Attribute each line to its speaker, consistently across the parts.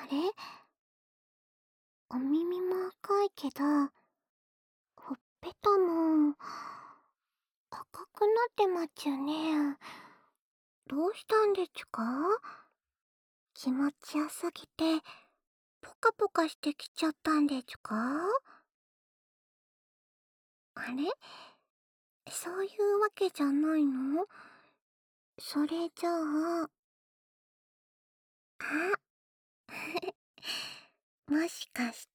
Speaker 1: れ、お耳も赤いけど、ほっぺたも赤くなってまっちゅね。どうしたんでちゅか？気持ちよすぎて、ポカポカしてきちゃったんでちゅか？あれ、そういうわけじゃないの？それじゃあ、あ、もしかして、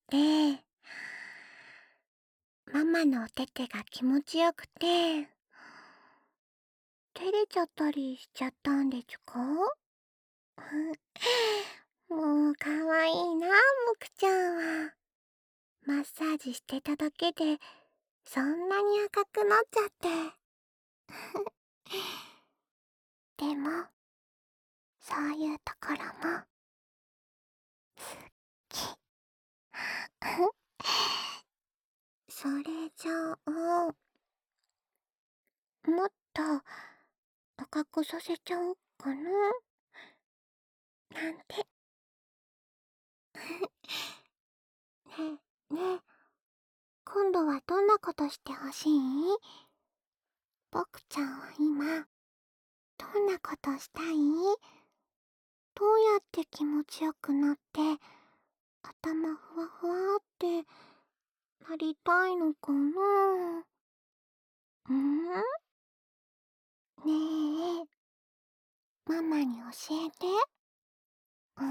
Speaker 1: ママのお手手が気持ちよくて、照れちゃったりしちゃったんでちゅか？もうかわいいな、もくちゃんは。マッサージしてただけで、そんなに赤くなっちゃって。でも、そういうところも、き。それじゃあ、もっと赤くさせちゃおうかな、なんて。ねえ、ねえ、今度はどんなことしてほしい？ぼくちゃんは今、どんなことしたい？どうやって気持ちよくなって、頭ふわふわってなりたいのかな？ねえ、ママに教えて。うん。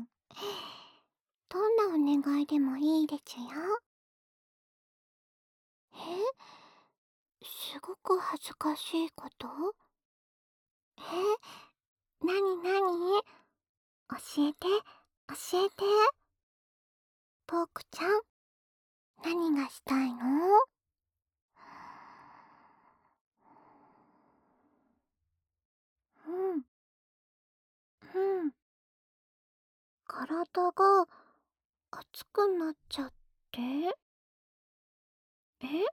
Speaker 1: どんなお願いでもいいでちゅよ。すごく恥ずかしいこと？なになに？教えて、教えて。ポークちゃん、何がしたいの？うん、うん。体が熱くなっちゃって？え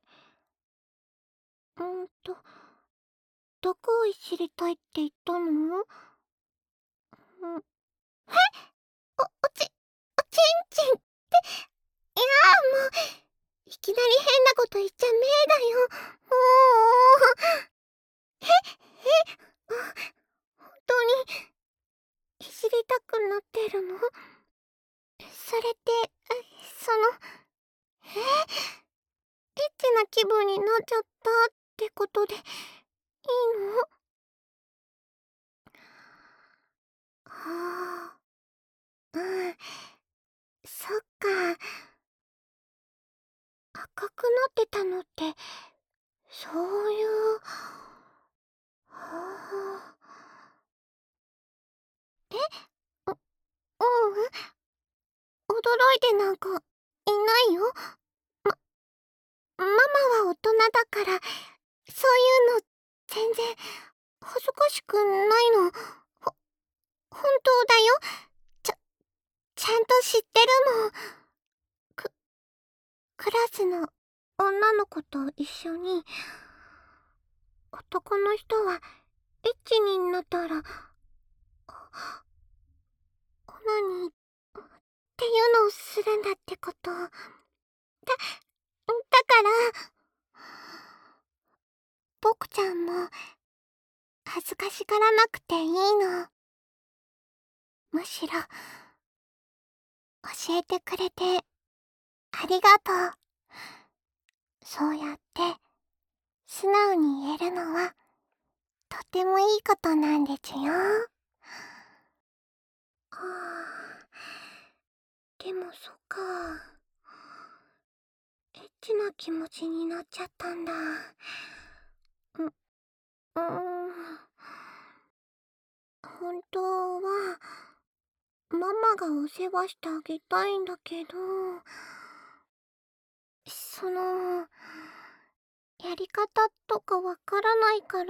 Speaker 1: うんと、どこをいじりたいって言ったの？うん、おちんちんって、いやもう、いきなり変なこと言っちゃめえだよ。もう、本当にいじりたくなってるの？それって、その、エッチな気分になっちゃったってことでいいの？はあ、うん、そっか。赤くなってたのって、そういう。はあ。え、う、うん、驚いてなんかいないよ。ママは大人だから、そういうの全然恥ずかしくないの。本当だよ。ちゃ、ちゃんと知ってるもん。く、クラスの女の子と一緒に、男の人はエッチになったら、オナニーっていうのをするんだってこと。だから、僕ちゃんも恥ずかしがらなくていいの。むしろ、教えてくれてありがとう。そうやって素直に言えるのはとてもいいことなんでちゅよ。はあ、でもそっか。エッチな気持ちになっちゃったんだ。本当はママがお世話してあげたいんだけど、その、やり方とかわからないから、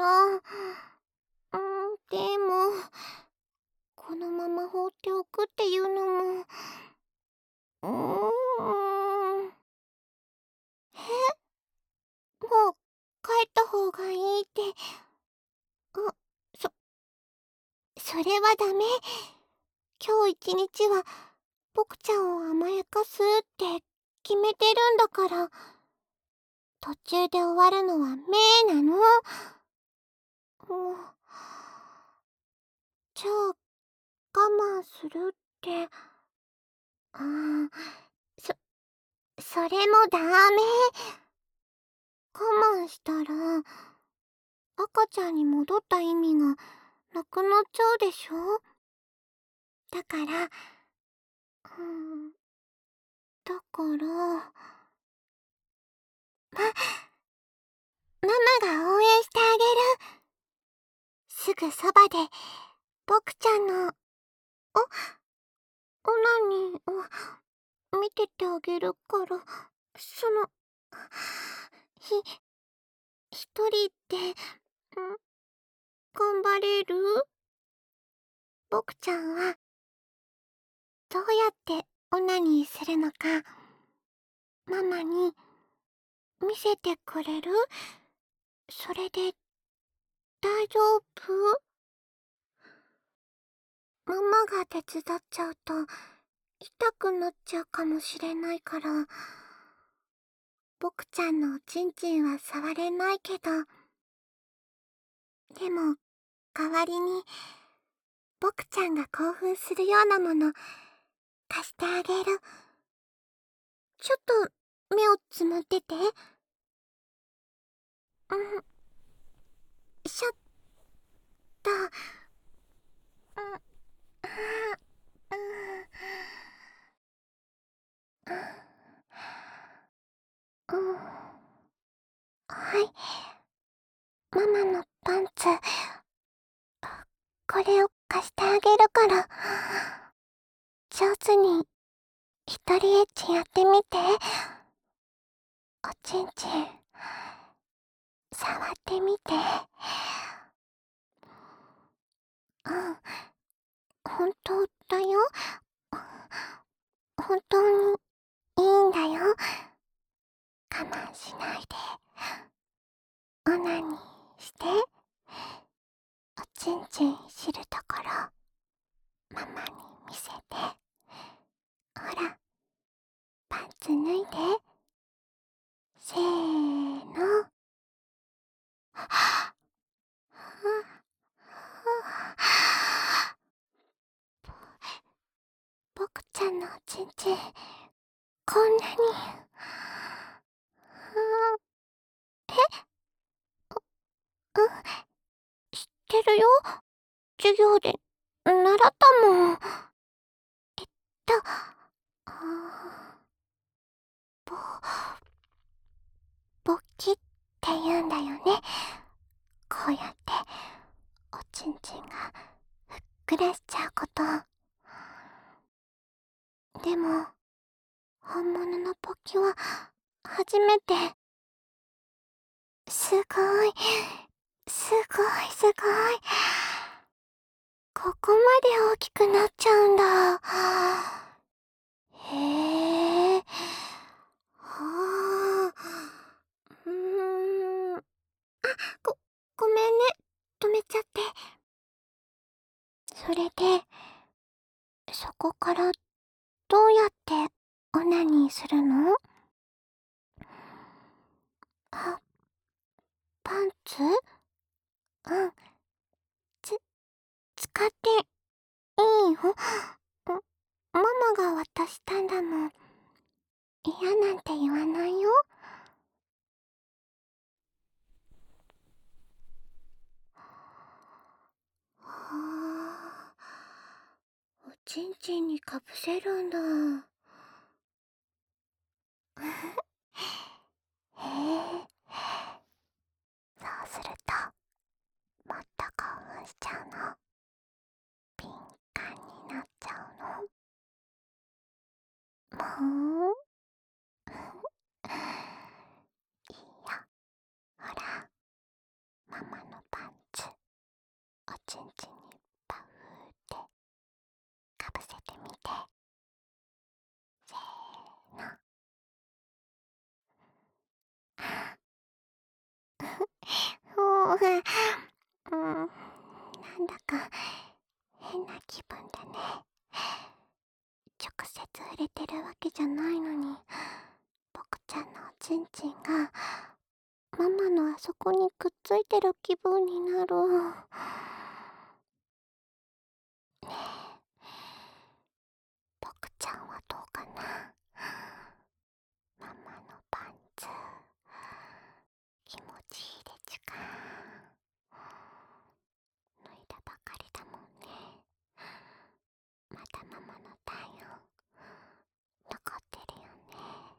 Speaker 1: でも、このまま放っておくっていうのも、え、もう帰った方がいいって、あ、そ、それはダメ。今日一日は僕ちゃんを甘やかすって決めてるんだから、途中で終わるのはメイなの。うん、じゃあ、我慢するって、あー、そ、それもダメ。我慢したら、赤ちゃんに戻った意味がなくなっちゃうでしょ。だから、うん、だから、ママが応援してあげる。すぐそばで、僕ちゃんの、オナニーを見ててあげるから、その、ひ、一人で、頑張れる？僕ちゃんは、どうやってオナニーするのか、ママに見せてくれる？それで、大丈夫？ママが手伝っちゃうと、痛くなっちゃうかもしれないから、僕ちゃんのおちんちんは触れないけど、でも、代わりに、僕ちゃんが興奮するようなもの、貸してあげる。ちょっと、目をつむってて。シャッター。はい。ママのパンツ、これを貸してあげるから、上手に一人エッチやってみて。おちんちん、触ってみて。うん、本当だよ。本当にいいんだよ。我慢しないで。オナニーして。おちんちん知るところ、ママに見せて。ほら、パンツ脱いで。せーの。僕ちゃんのおちんちん、こんなに。うん、知ってるよ。授業で習ったもん。えっと、ぼ、勃起って言うんだよね。こうやって、おちんちんがふっくらしちゃうこと。でも、本物の勃起は初めて。すごい、すごい、すごい。ここまで大きくなっちゃうんだ。へえ。はあ。ご、ごめんね。止めちゃって。それで、そこからどうやってオナニーするの？あ、パンツ？うん。つ、使っていいよ。ママが渡したんだもん。嫌なんて言わないよ。はあ、おちんちんにかぶせるんだ。へえ。そうすると、もっと興奮しちゃうの？敏感になっちゃうの？もういいよ。ほら、ママのパンツ、おちんちんにパフーってかぶせてみて。せーの。もう、なんだか変な気分だね。直接れてるわけじゃないのに、僕ちゃんのおちんちんがママのあそこにくっついてる気分になる。ねえ、僕ちゃんはどうかな。ママのパンツ気持ちいいでちゅか。脱いだばかりだもんね。まだママの体温残ってるよね。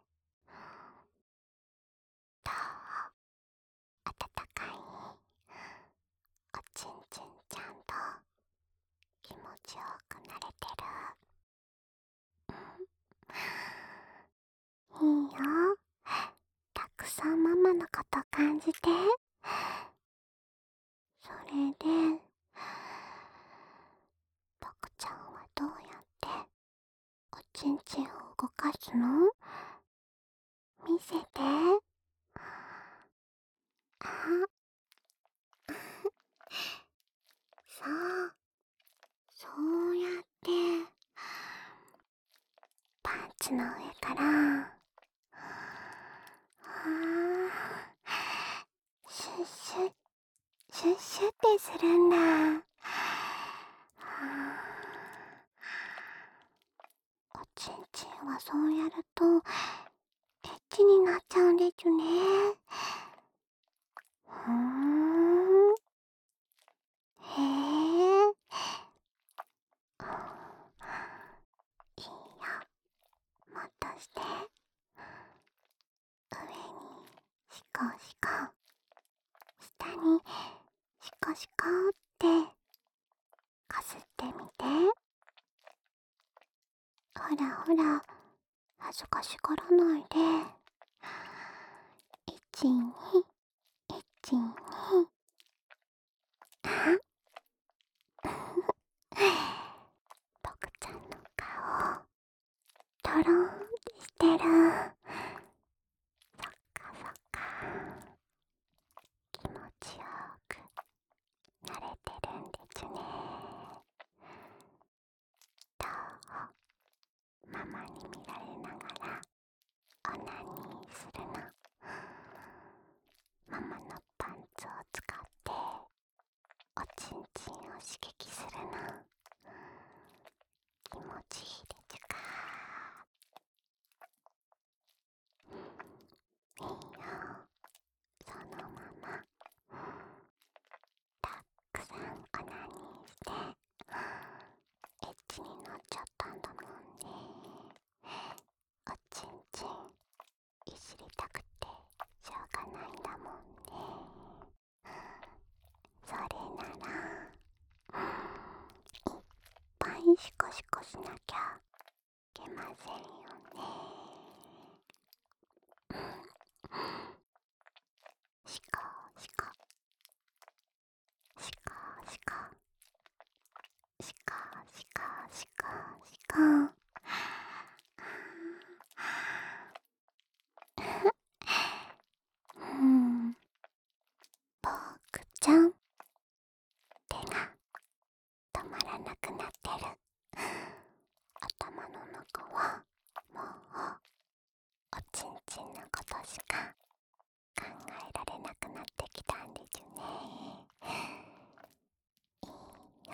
Speaker 1: どう？あたたかい？おちんちんちゃんと気持ちよくなれてる？いいよ。たくさんママのこと感じて。それで、僕ちゃんはどうやっておちんちんを動かすの？見せて。あ、そう、そうやって、パンツの上から、シュッシュッ、シュッシュッってするんだ。おちんちんはそうやると、エッチになっちゃうんでちゅね。へえ。いいよ。もっとして。上にシコシコ、下にシコシコってかすってみて。ほらほら、恥ずかしがらないで。1、2、1、2。あ、僕ちゃんの顔、とろーんってしてる。そっかそっか。気持ちよくなれてるんでちゅね。どう？ママに見られながらオナニーするの？ママのパンツを使っておちんちんを刺激するの？気持ちいいでちゅか。いいよ。そのままたくさんオナニーしてエッチになっちゃったんだもんね。おちんちんいじりたくてしょうがないんだもんね。それならいっぱいシコシコしなきゃいけませんよね。シコシコ、シコシコ、シコシコシコシコ。うん、僕ちゃん、手が止まらなくなってる。頭の中はもうおちんちんのことしか考えられなくなってきたんでちゅね。いいよ。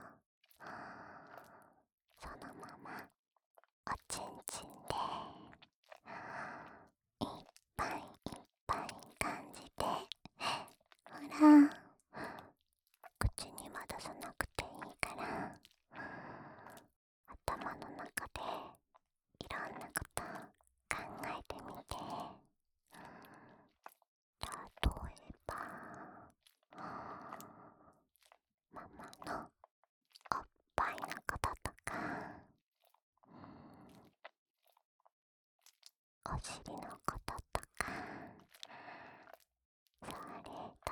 Speaker 1: そのままおちんちんでいっぱいいっぱい感じて。ほら、口には出さなくていいから頭の中でいろんなこと考えてみて。例えば、ママのおっぱいのこととか、お尻のこととか、それと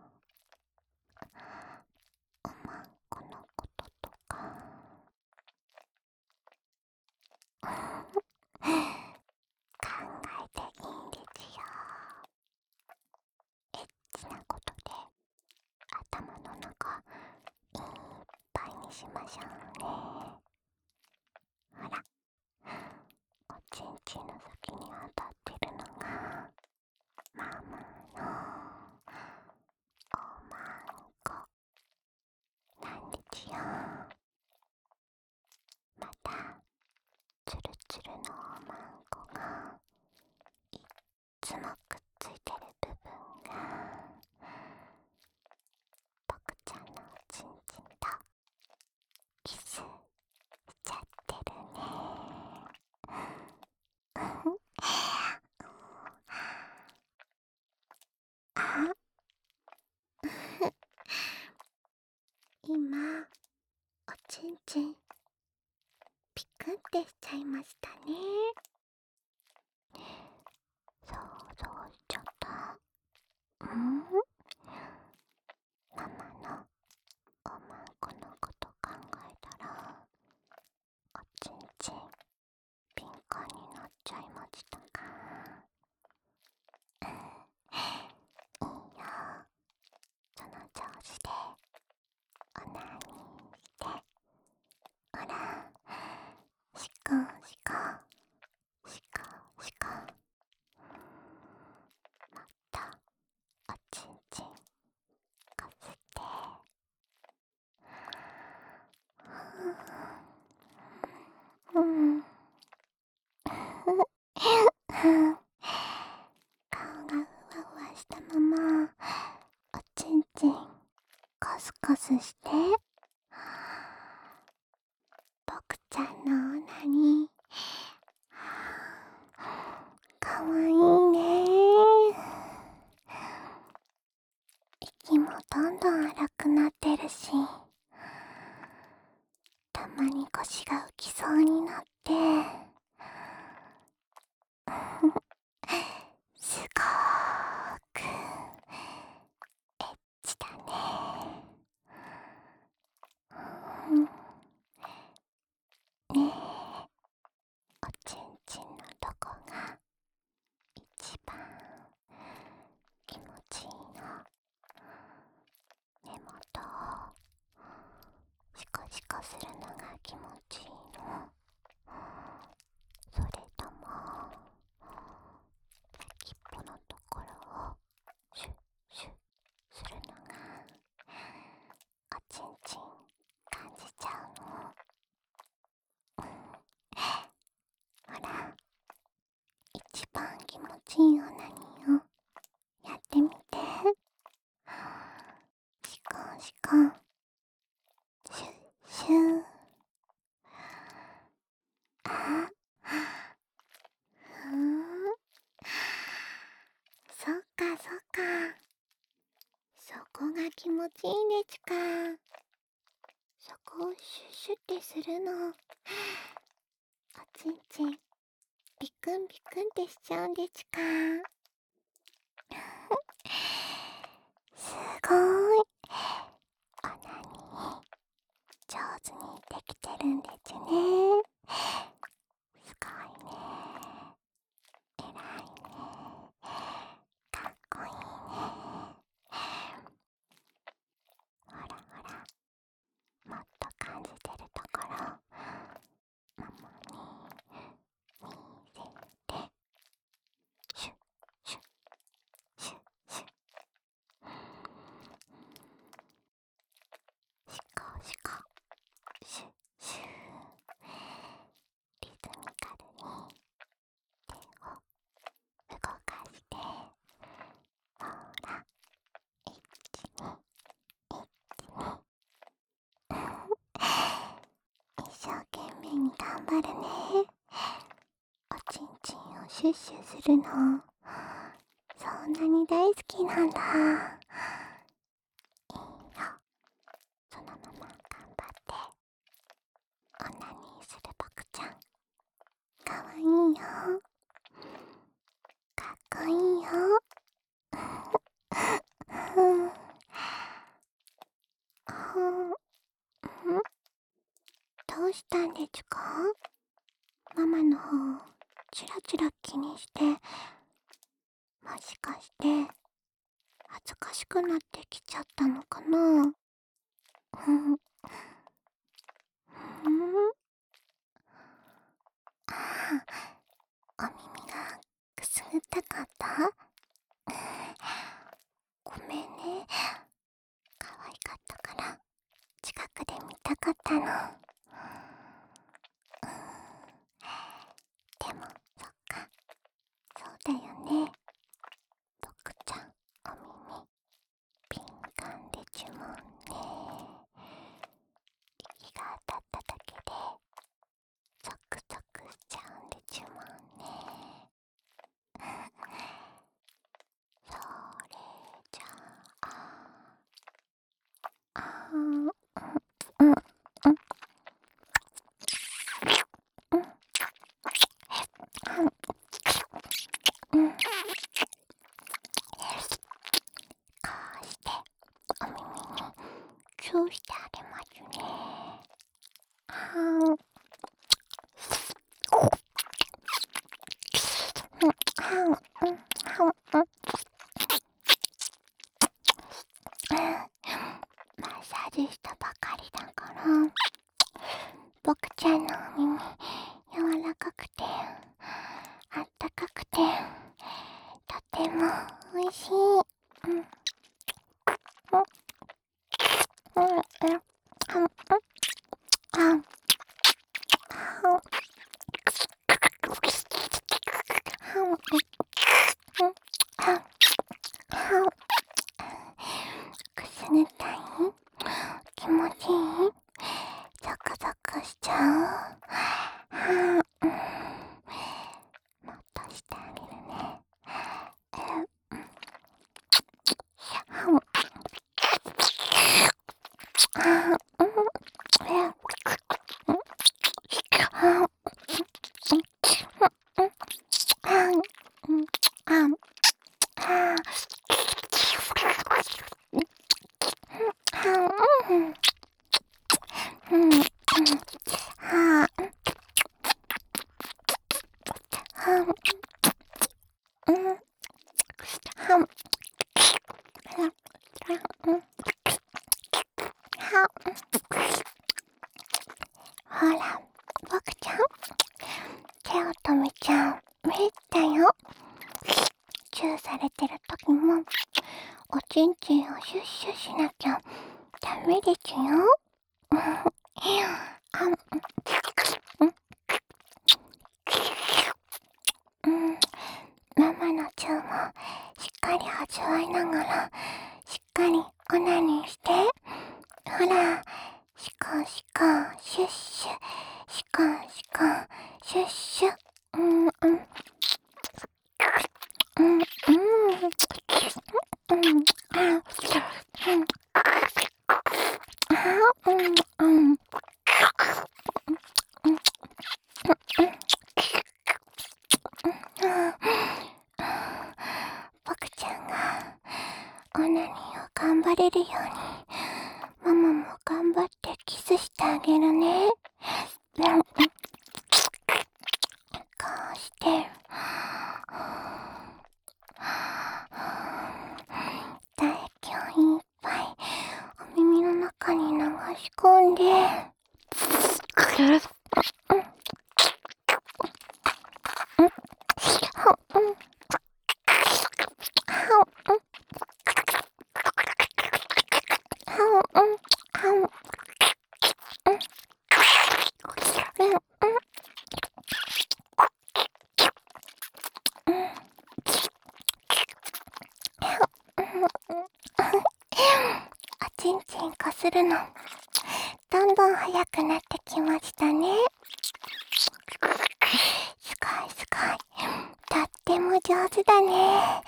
Speaker 1: おまんこのこととか。考えていいんですよ。エッチなことで頭の中いっぱいにしましょうね。ほら、 ちゃいましたね。想像しちゃった。ママのおまんこのこと考えたら、おちんちん敏感になっちゃいましたか。いいよ、その調子でおなにして、ほら、しこしこしこしこ、もっとおちんちんこすって、うん、顔がふわふわしたままおちんちんコスコスして、僕ちゃんのオナニーかわいいね。息もどんどん荒くなってるし、たまに腰が浮きそうになって、すごーくエッチだね。ねえ、おちんちんのどこが一番気持ちいいの？根元をシコシコするのが気持ちいいの？それとも先っぽのところをシュッシュッするのがおちんちん感じちゃうの？ほら、一番気持ちいいオナニーをやってみて。シコンシコン、シュッシュッ。あ、そっかそっか、そこが気持ちいいんでちゅか。そこをシュッシュってするの。おちんちんビクンビクンってしちゃうんでちゅか。すごーい、オナニー上手にできてるんでちゅね。すごいね、えらいね、かっこいいね。ほらほら、もっと感じてるところママに見せて。シュッシュッシュッシュッ、シコシコシュッシュッ、リズミカルに手を動かして、ほら、一生懸命に頑張るね。おちんちんをシュッシュするの、そんなに大好きなんだ。いいよ、そのまま頑張ってオナニーする僕ちゃん、かわいいよ、かっこいいよ。どうしたんでちゅか？ママの方チラチラ気にして、もしかして恥ずかしくなってきちゃったのかな？ああ、お耳がくすぐったかった？ごめんね、可愛かったから近くで見たかったの。でもそっか、そうだよね、僕ちゃんお耳敏感でちゅもんね。息が当たっただけでゾクゾクしちゃうんでちゅもんね。 はん、うん、はん、はん。ほら、ボクちゃん、手を止めちゃメッだよ。チューされてる時も、おちんちんをシュッシュしなきゃダメですよ。あん、うん、ママのチューもしっかり味わいながら、しっかりオナニーして。ほら、シコシコ、シュッシュ、シコシコ、シュッシュ。うんうん、うん、うん、うん、あ、うん、あ、うん、うん、うん、ボクちゃんがオナニーを頑張れるように、ママも頑張ってキスしてあげるね。うん、こうして、唾液をいっぱいお耳の中に流し込んで、おちんちんこするのどんどん速くなってきましたね。すごいすごい、とっても上手だね。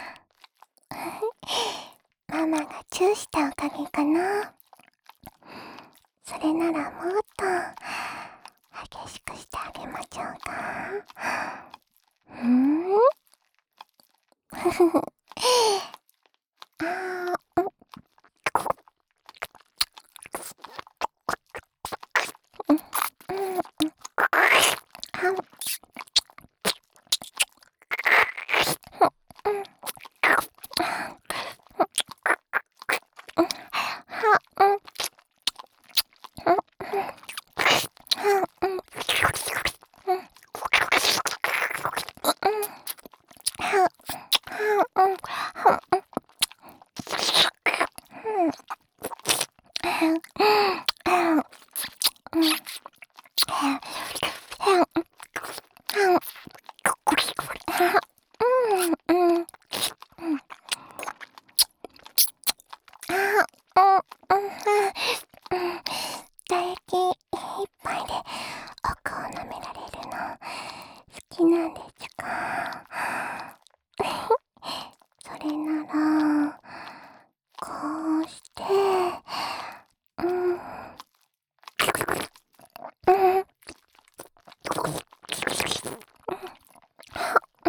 Speaker 1: ママがチューしたおかげかな。それならもっと激しくしてあげましょうか。ふふふ。あー、うん、うん、うん、あん、うん、は、うん、うん、は、うん、うん、は、は、うん、は、うん、唾液いっぱいで奥を舐められるの好きなんですか？それならこうして、うん、うん、うん、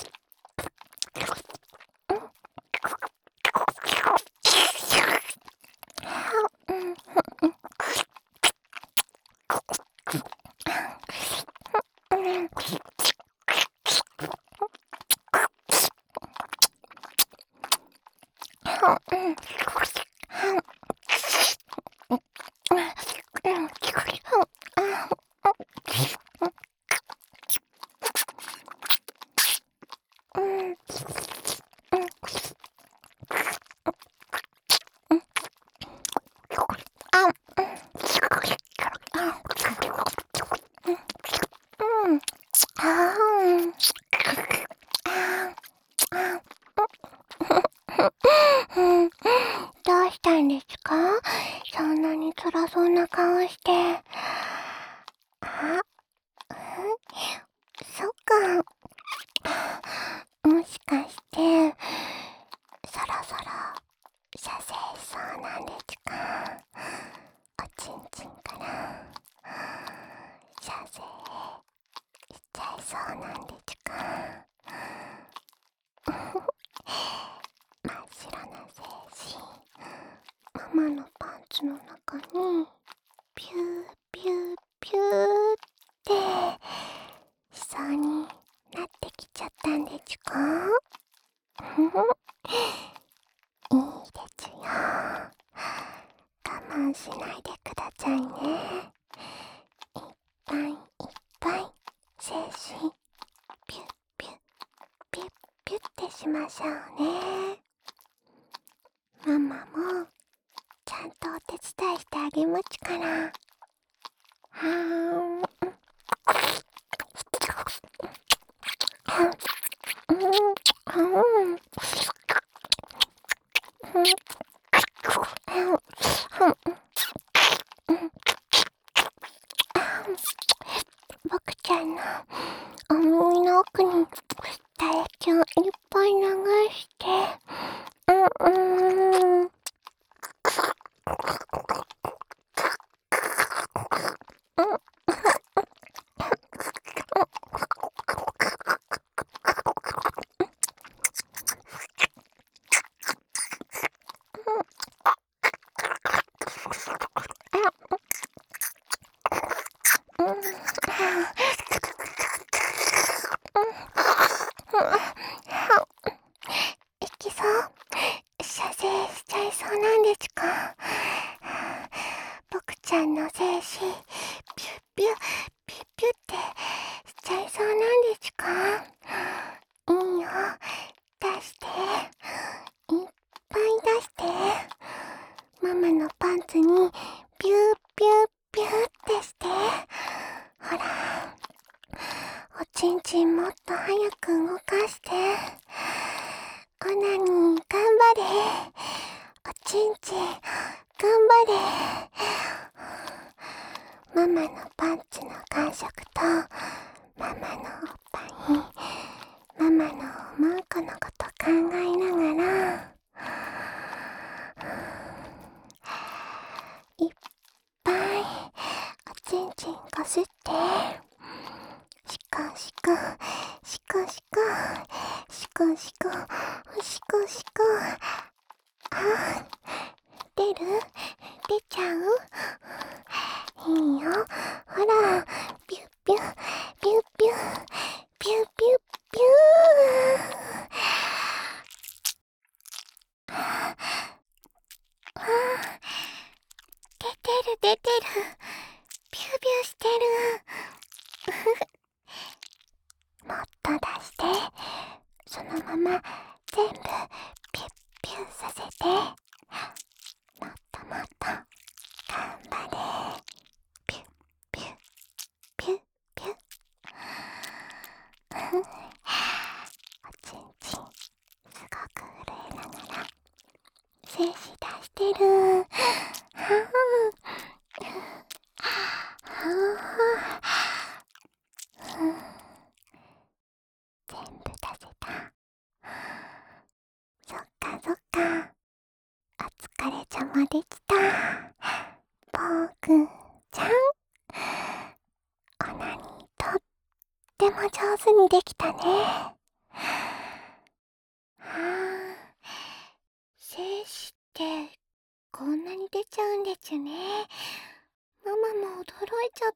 Speaker 1: うん、うん、どうしたんですか？そんなに辛そうな顔して。あ、そっか。もしかして、そろそろ射精しそうなんですか？おちんちんから射精しちゃいそうなんですか？真っ白な精子、ママのパンツの中にピューピューピューってしそうにちか？いいですよ。我慢しないでくださいね。いっぱいいっぱい精子ピュッピュッピュッピュッてしましょうね。ママもちゃんとお手伝いしてあげまちから。はーん。僕ちゃんのお耳の奥に唾液をいっぱい流して、いきそう？射精しちゃいそうなんですか？僕ちゃんの精子ピュッピュッピュッピュッってしちゃいそうなんですか？いいよ、出して、いっぱい出して。ママのパンツにピュッピュッピュッってして。ほら、おちんちんもっと早く動かして。オナニー頑張れ。おちんちん頑張れ。ママのパンツの感触とママのおっぱい、ママの思う子のこと考えながら、いっぱいおちんちんこすって、シコシコシコシコシコシコシコシコ。あ、出ちゃう？いいよ、ほら、ピュッピュッピュッピュッピュッピュッピュー。出てる。ピューピューしてる。もっと出して、そのまま全部ピュッピューさせて。もっともっと頑張れ。ピュッピュッピュッピュッ。おちんちんすごく震えながら精子出してる。全部出せた。そっかそっか。お疲れ様でした。僕ちゃん、オナニーとっても上手にできたね。精子ってこんなに出ちゃうんですね。ママも驚いちゃった。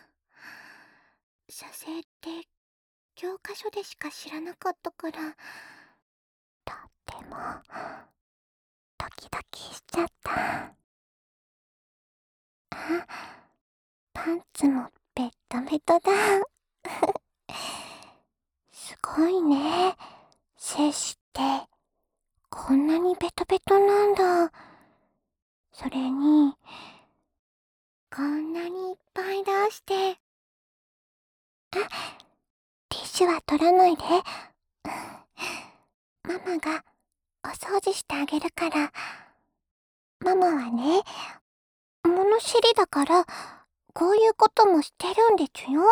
Speaker 1: 射精って教科書でしか知らなかったから、とってもドキドキしちゃった。あ、パンツもベトベトだ。すごいね。精子ってこんなにベトベトなんだ。それにこんなにいっぱい出して。あ、ティッシュは取らないで。ママがお掃除してあげるから。ママはね、物知りだから、こういうこともしてるんですよ。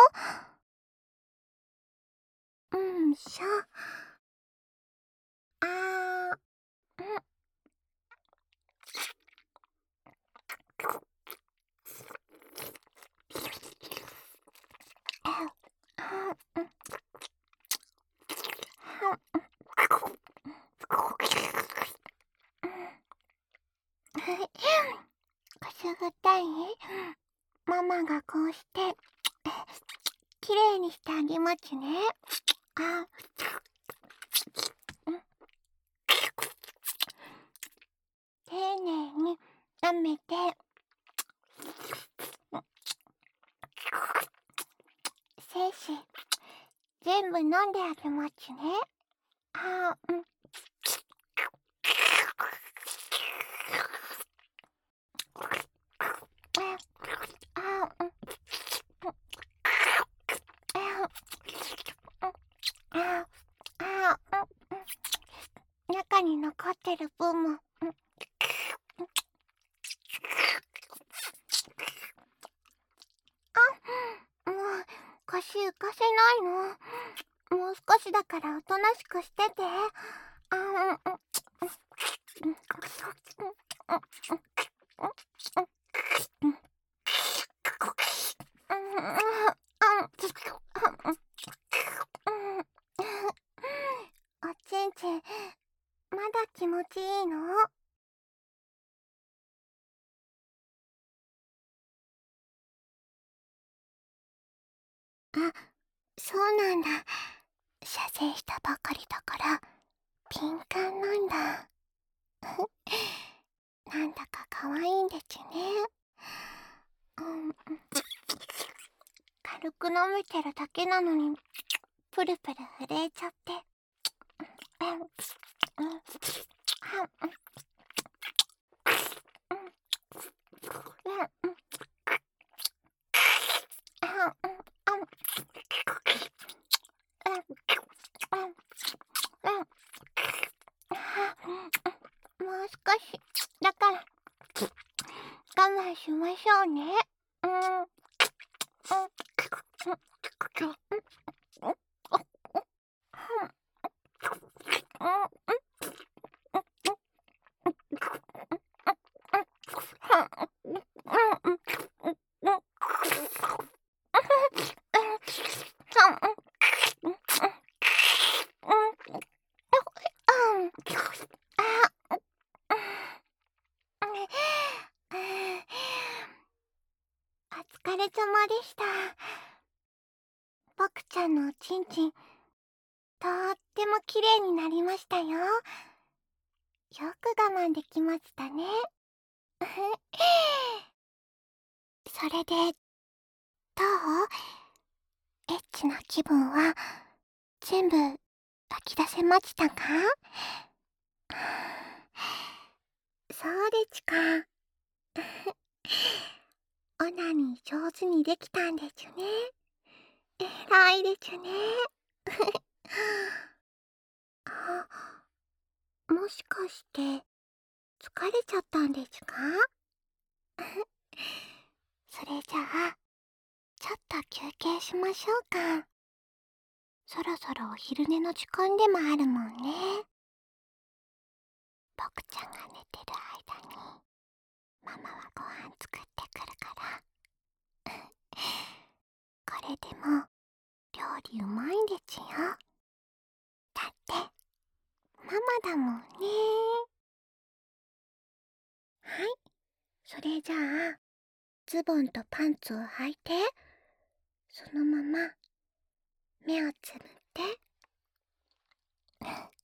Speaker 1: しょ。あー、くすぐったい？ママがこうしてきれいにしてあげますね。あ、 丁寧に舐めて、精子全部飲んであげますね。あー、中に残ってる分も、もう腰浮かせないの。もう少しだからおとなしくしてて。おちんちん、まだ気持ちいいの？あ、そうなんだ。射精したばかりだから敏感なんだ。なんだか可愛いんでちゅね。軽く舐めてるだけなのにプルプル震えちゃって。もう少しだから我慢しましょうね。お疲れ様でした。僕ちゃんのおちんちん、とっても綺麗になりましたよ。よく我慢できましたね。それで、どう？エッチな気分は全部吐き出せましたか？そうでちか。オナニー上手にできたんでちゅね。偉いでちゅね。あ、もしかして疲れちゃったんでちゅか？それじゃあちょっと休憩しましょうか。そろそろお昼寝の時間でもあるもんね。僕ちゃんが寝てる間にママはご飯作ってくるから。これでも料理うまいんでちゅよ。だってママだもんね。はい、それじゃあズボンとパンツを履いて、そのまま目をつぶって。